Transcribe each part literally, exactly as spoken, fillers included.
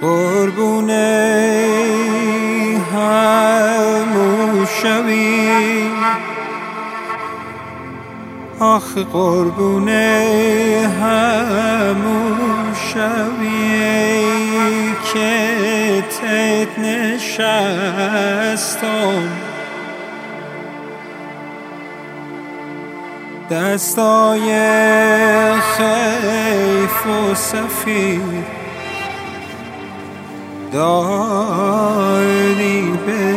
قربونه همون شوی، آخ قربونه همون شوی که تت نشستم، دستای خیف و سفید داری به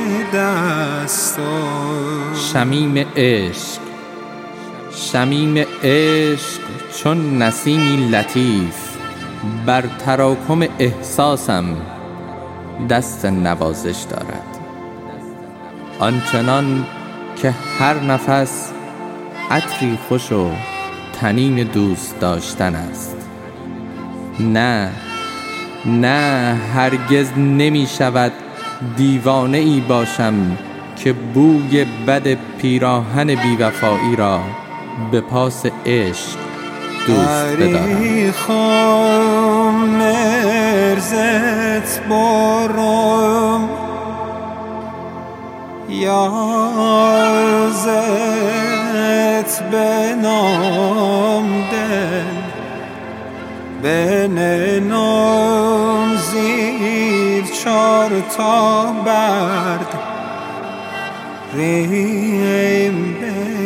دستم. شمیم عشق، شمیم عشق چون نسیمی لطیف، بر تراکم احساسم دست نوازش دارد، آنچنان که هر نفس عطری خوش و طنین دوست داشتن است. نه نه هرگز نمی شود دیوانه ای باشم که بوی بد پیراهن بیوفایی را به پاس عشق دوست بدارم. خام مرزت برم یازت بنام دل بنام زیر چار تا برد ریم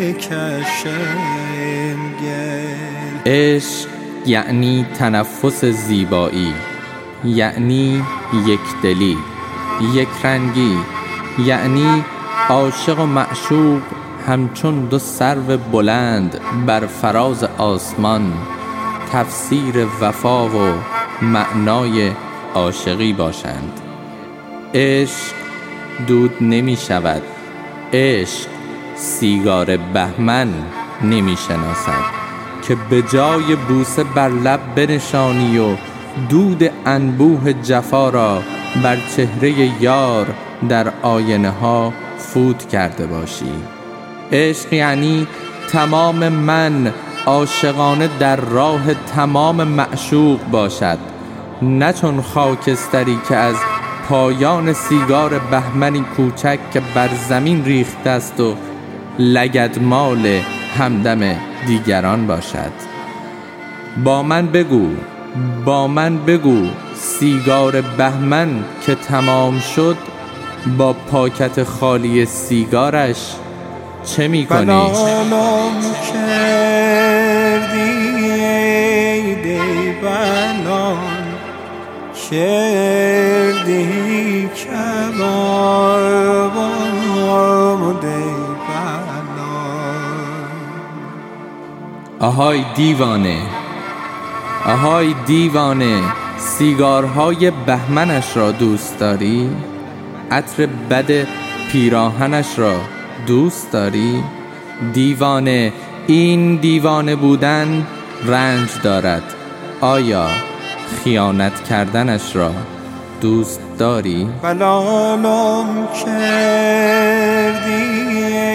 بکشم گل. عشق یعنی تنفس زیبایی، یعنی یک دلی، یک رنگی، یعنی عاشق و معشوق همچون دو سرو بلند بر فراز آسمان تفسیر وفا و معنای عاشقی باشند. عشق دود نمی شود، عشق سیگار بهمن نمی شناسد که به جای بوسه بر لب بنشانی و دود انبوه جفا را بر چهره یار در آینه ها فوت کرده باشی. عشق یعنی تمام من عاشقانه در راه تمام معشوق باشد، نه چون خاکستری که از پایان سیگار بهمنی کوچک که بر زمین ریخته است و لگدمال همدم دیگران باشد. با من بگو، با من بگو سیگار بهمن که تمام شد با پاکت خالی سیگارش چه می کنی؟ بلالم کردی دی بلال کردی کبابم دی بلال. آهای دیوانه، آهای دیوانه، سیگارهای بهمنش را دوست داری؟ عطر بد پیراهنش را دوست داری؟ دیوانه، این دیوانه بودن رنج دارد. آیا خیانت کردنش را دوست داری؟ بلالم کردی